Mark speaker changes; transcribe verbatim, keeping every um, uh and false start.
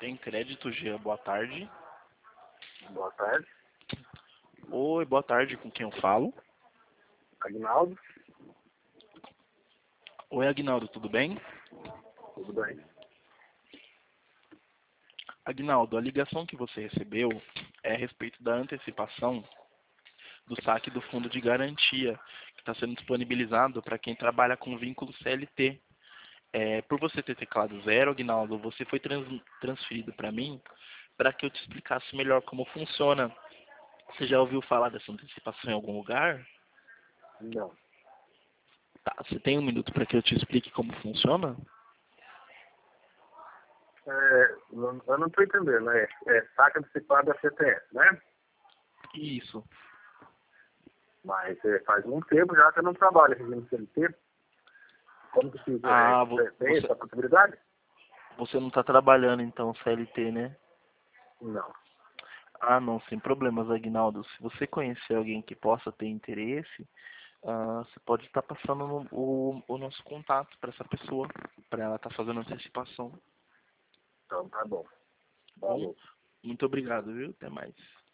Speaker 1: Sem crédito, Jean, boa tarde.
Speaker 2: Boa tarde.
Speaker 1: Oi, boa tarde, com quem eu falo?
Speaker 2: Aguinaldo,
Speaker 1: Oi, Aguinaldo, tudo bem?
Speaker 2: tudo bem?
Speaker 1: Aguinaldo, a ligação que você recebeu é a respeito da antecipação do saque do fundo de garantia, que está sendo disponibilizado para quem trabalha com vínculo C L T. É, por você ter teclado zero, Aguinaldo, você foi trans, transferido para mim para que eu te explicasse melhor como funciona. Você já ouviu falar dessa antecipação em algum lugar?
Speaker 2: Não.
Speaker 1: Tá, você tem um minuto para que eu te explique como funciona?
Speaker 2: É, não- eu não estou entendendo, né? É saca antecipada da C T S, né?
Speaker 1: Isso.
Speaker 2: Mas é, faz um tempo já que eu não trabalho aqui no C L T. Como que fica?
Speaker 1: Ah,
Speaker 2: É,
Speaker 1: vo-
Speaker 2: tem tem
Speaker 1: você,
Speaker 2: essa possibilidade?
Speaker 1: você não está trabalhando então C L T, né?
Speaker 2: Não.
Speaker 1: Ah, não, sem problemas, Aguinaldo. Se você conhecer alguém que possa ter interesse, ah, você pode estar passando no- o, o nosso contato para essa pessoa, para ela estar fazendo antecipação.
Speaker 2: Então tá bom.
Speaker 1: Tá bom?
Speaker 2: Falou.
Speaker 1: Muito obrigado, viu? Até mais.